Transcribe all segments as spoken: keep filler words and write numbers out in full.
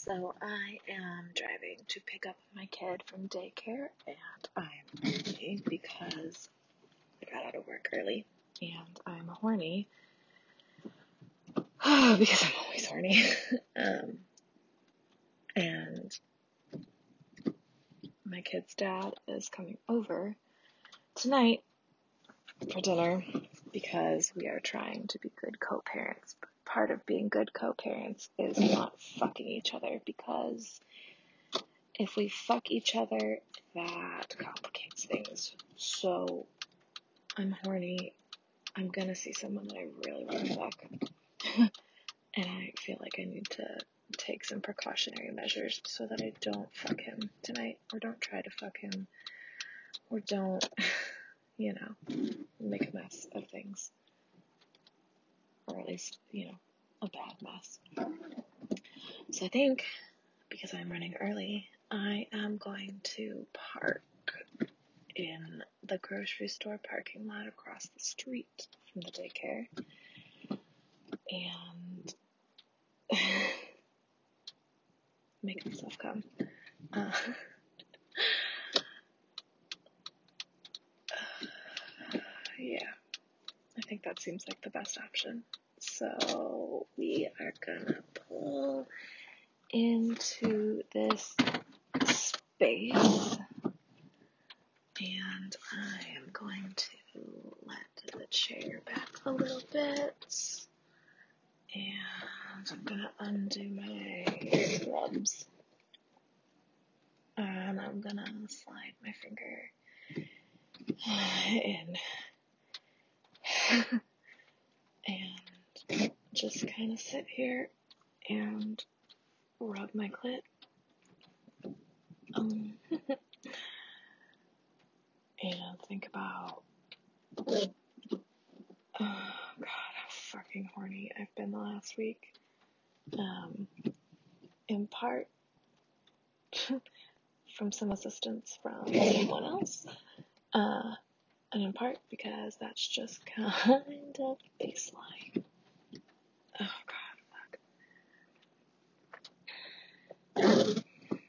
So I am driving to pick up my kid from daycare, and I'm early because I got out of work early, and I'm horny because I'm always horny. um, and my kid's dad is coming over tonight for dinner because we are trying to be good co-parents. But part of being good co-parents is not fucking each other, because if we fuck each other, that complicates things. So I'm horny. I'm gonna see someone that I really want to fuck. And I feel like I need to take some precautionary measures so that I don't fuck him tonight, or don't try to fuck him, or don't, you know, make a mess of things. Or at least, you know, a bad mess. So I think, because I'm running early, I am going to park in the grocery store parking lot across the street from the daycare. And make myself come. Uh, yeah, I think that seems like the best option. So we are gonna pull into this space, and I am going to let the chair back a little bit, and I'm gonna undo my gloves, and I'm gonna slide my finger in and just kind of sit here and rub my clit. Um, and think about, oh God, how fucking horny I've been the last week. Um, in part from some assistance from someone else, uh, and in part because that's just kind of baseline. Oh God, fuck.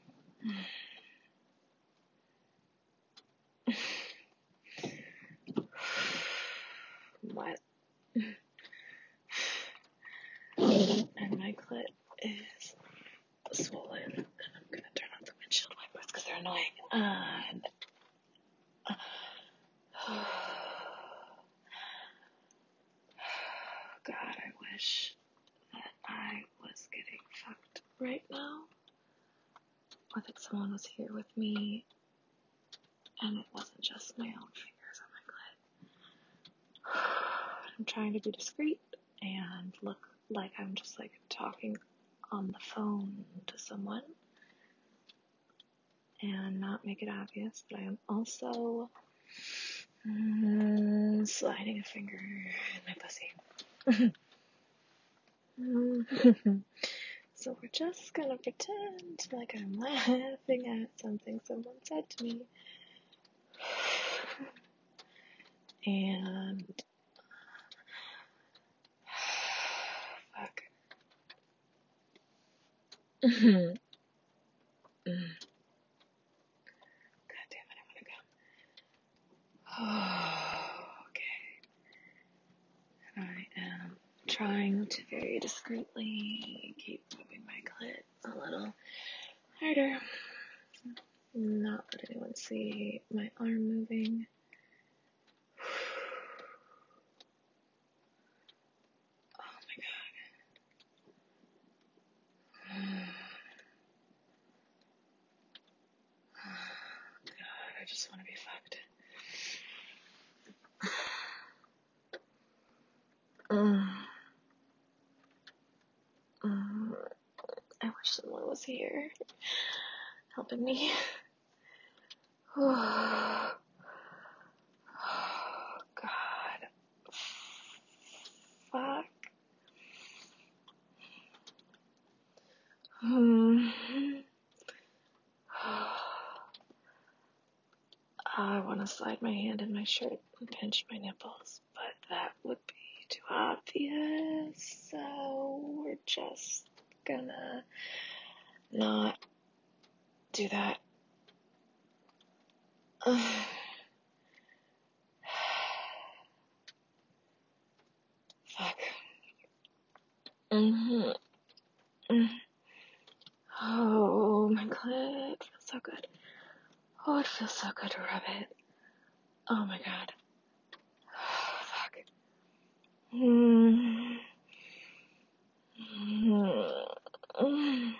What? And my clit is swollen, and I'm gonna turn on the windshield wipers because they're annoying. And uh, God, I wish that I was getting fucked right now, or that someone was here with me, and it wasn't just my own fingers on my clit. I'm trying to be discreet and look like I'm just like talking on the phone to someone, and not make it obvious, but I am also mm, sliding a finger in my pussy. So we're just gonna pretend like I'm laughing at something someone said to me. And fuck. God damn it, I wanna go. Okay. I am trying to very discreetly keep moving my clit a little harder. Not let anyone see my arm moving. Oh my God. God, I just want to be fucked. Mm. Mm. I wish someone was here helping me. Oh, God. Fuck. Hmm. I want to slide my hand in my shirt and pinch my nipples, but that would be too obvious, so we're just gonna not do that. Ugh. Fuck. Mm-hmm. Mm. Oh, my clit. It feels so good. Oh, it feels so good to rub it. Oh my god. Oh, fuck. Mm. Mm. Mm.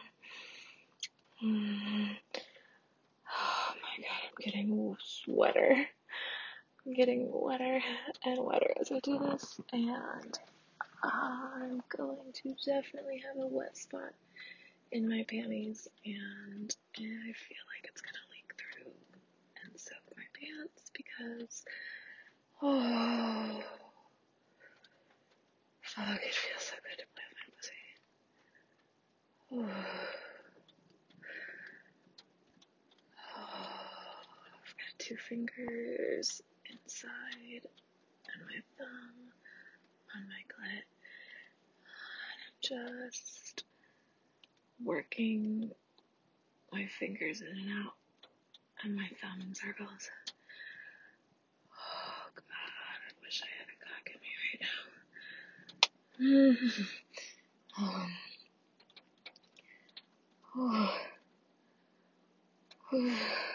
Mm. Oh my god, I'm getting wetter. I'm getting wetter and wetter as I do this, and I'm going to definitely have a wet spot in my panties, and I feel like it's gonna leak through and soak my pants because, oh, fuck, it feels so good to play with my pussy. Oh, I've got two fingers inside and my thumb on my clit, and I'm just working my fingers in and out and my thumb in circles. Oh god, I wish I had a cock in me right now. um, oh, oh,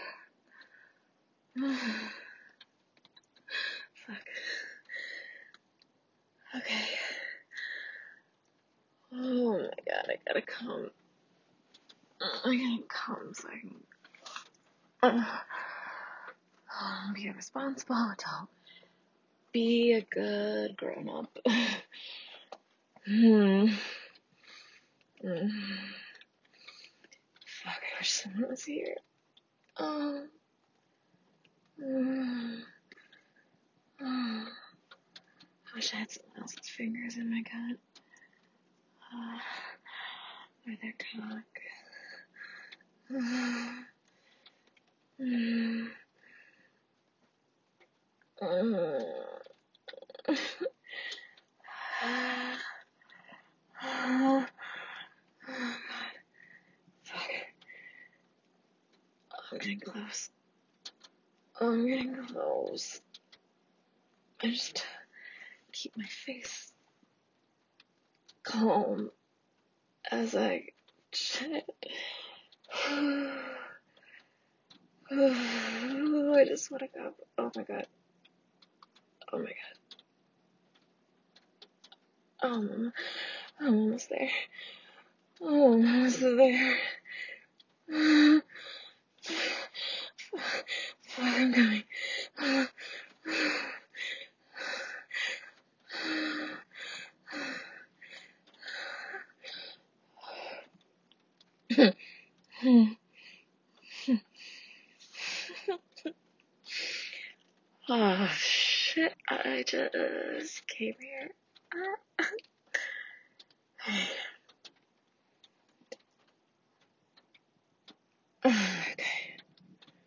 fuck. Okay. Oh my god, I gotta come. I gotta come so I can uh, be a responsible adult. Be a good grown up. hmm. Mm. Fuck, I wish someone was here. Oh. Mm. Oh. I wish I had someone else's fingers in my gut. Uh, or their cock. Mm. Mm. Mm. Oh, God. Fuck. I'm getting close. I'm getting close. I just keep my face calm as I shit. I just want to go. Oh my god. Oh my god. Um, I'm almost there. Oh, I'm almost there. Fuck, I'm coming. Oh shit, I just came here. Okay.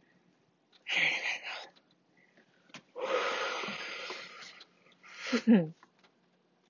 Here I go.